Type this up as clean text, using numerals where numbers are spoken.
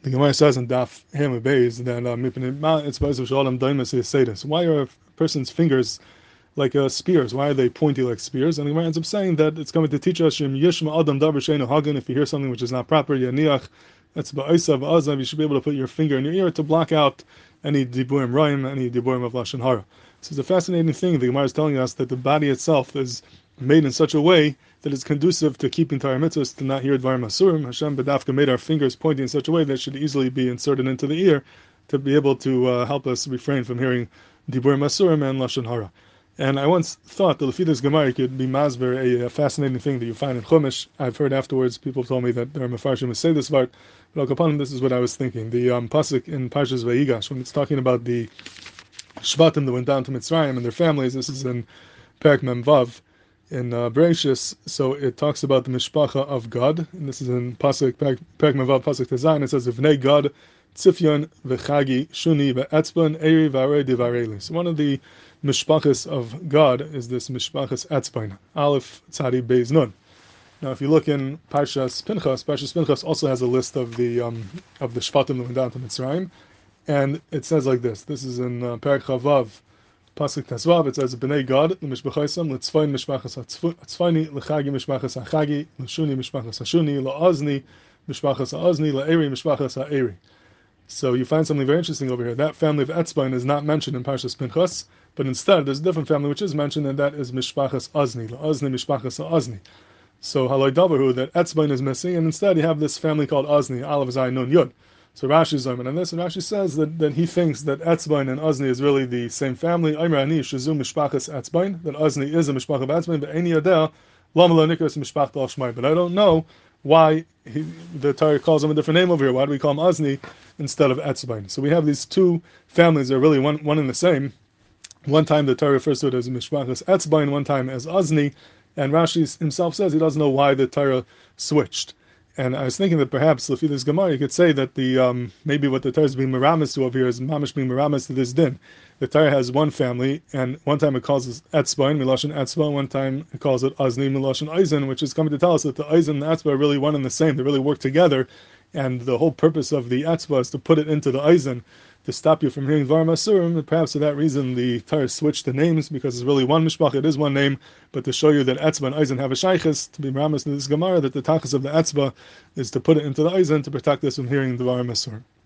The Gemara says in Daf Hamid Beis that it's why are a person's fingers like spears? Why are they pointy like spears? And the Gemara ends up saying that it's going to teach us if you hear something which is not proper, yaniach, that's ba'isa v'azav, you should be able to put your finger in your ear to block out any diburim ra'im, any diburim of lashon hara. This is a fascinating thing. The Gemara is telling us that the body itself is made in such a way that it's conducive to keeping Torah mitzvahs, to not hear dvarim asurim. Hashem b'dafka made our fingers pointing in such a way that it should easily be inserted into the ear to be able to help us refrain from hearing diburim asurim and lashon hara. And I once thought that Lefidas Gemara could be masber, a fascinating thing that you find in Chumash. I've heard afterwards people told me that there are mefarshim who say this part, but Al-Kapanim, this is what I was thinking. The pasuk in Parshas Vayigash, when it's talking about the Shvatim that went down to Mitzrayim and their families, this is in Perek Mem Vav in Bereshis, so it talks about the mishpacha of God, and this is in pasuk Perek Mem Vav pasuk Tezayin. It says V'nei God Tzifyon v'Chagi Shuni v'Etzban Eri v'Arei Divareli. So one of the mishpachas of God is this mishpachas Etzbain, Aleph Tzadi Beis Nun. Now, if you look in Parshas Pinchas also has a list of the Shvatim that went down to Mitzrayim, and it says like this. This is in Perek Chavav, pasuk Tesvav. It says B'nei God l'mishpachaisam l'tzvain mishpachas atzvaini l'chagi mishpachas achagi l'shuni mishpachas hashuni la'azni mishpachas ha'azni la'eri mishpachas ha'eri. So you find something very interesting over here. That family of Etzbain is not mentioned in Parshas Pinchas, but instead there's a different family which is mentioned, and that is Mishpachas Azni, La'azni Mishpachas Azni. So Haloi Davaru, that Etzbain is missing, and instead you have this family called Azni, Aleph Zayin Nun Yud. So Rashi is on this, and Rashi says that he thinks that Etzbain and Azni is really the same family. Aimer Ani Shazu Mishpachas Etzbain, that Azni is a Mishpach of Etzbain, but Eini Yadeh, Lama Lo Nikras Mishpach Al Shmai. But I don't know why the Torah calls him a different name over here. Why do we call him Azni instead of Etzbain? So we have these two families that are really one and the same. One time the Torah refers to it as Mishpachas Etzbain, one time as Azni, and Rashi himself says he doesn't know why the Torah switched. And I was thinking that perhaps, if this Gemara, you could say that the maybe what the Torah is being miramis to over here is mamish being miramis to this din. The Torah has one family, and one time it calls it Etzbain, Miloshin Etzba, one time it calls it Azni, Miloshin Eisen, which is coming to tell us that the Eisen and the Etzba are really one and the same. They really work together, and the whole purpose of the Etzba is to put it into the Eisen to stop you from hearing Dvarim Asurim. Perhaps for that reason the Torah switched the names, because it's really one mishpach, it is one name, but to show you that Etzba and Eisen have a shaykhis, to be miramis in this Gemara, that the tachas of the Etzba is to put it into the Eisen to protect us from hearing Dvarim Asurim.